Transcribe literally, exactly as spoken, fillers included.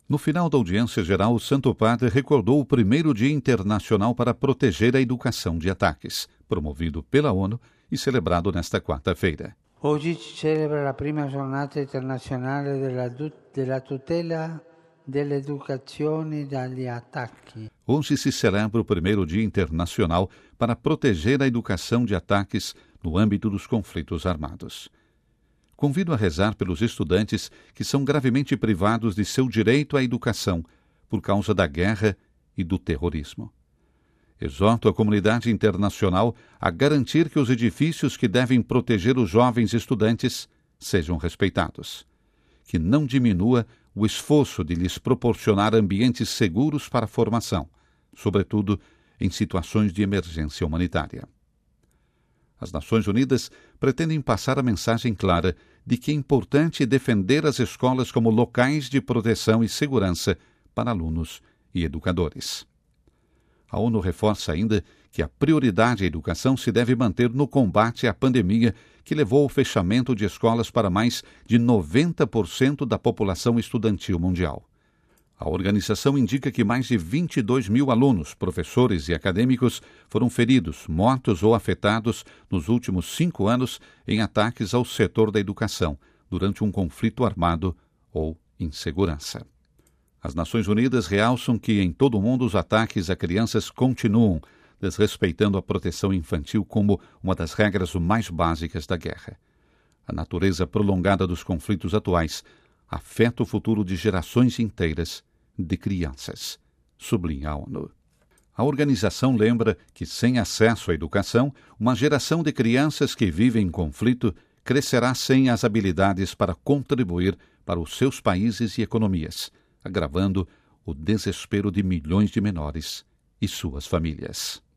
No final da audiência geral, o Santo Padre recordou o primeiro Dia Internacional para proteger a educação de ataques, promovido pela ONU e celebrado nesta quarta-feira. Oggi si celebra la prima giornata internazionale della, della tutela dell'educazione dagli attacchi. Hoje se celebra o primeiro Dia Internacional para proteger a educação de ataques no âmbito dos conflitos armados. Convido a rezar pelos estudantes que são gravemente privados de seu direito à educação por causa da guerra e do terrorismo. Exorto a comunidade internacional a garantir que os edifícios que devem proteger os jovens estudantes sejam respeitados, que não diminua o esforço de lhes proporcionar ambientes seguros para a formação, sobretudo em situações de emergência humanitária. As Nações Unidas pretendem passar a mensagem clara de que é importante defender as escolas como locais de proteção e segurança para alunos e educadores. A ONU reforça ainda que a prioridade à educação se deve manter no combate à pandemia que levou ao fechamento de escolas para mais de noventa por cento da população estudantil mundial. A organização indica que mais de vinte e dois mil alunos, professores e acadêmicos foram feridos, mortos ou afetados nos últimos cinco anos em ataques ao setor da educação, durante um conflito armado ou insegurança. As Nações Unidas realçam que em todo o mundo os ataques a crianças continuam, desrespeitando a proteção infantil como uma das regras mais básicas da guerra. A natureza prolongada dos conflitos atuais afeta o futuro de gerações inteiras de crianças, sublinha a ONU. A organização lembra que, sem acesso à educação, uma geração de crianças que vivem em conflito crescerá sem as habilidades para contribuir para os seus países e economias, agravando o desespero de milhões de menores e suas famílias.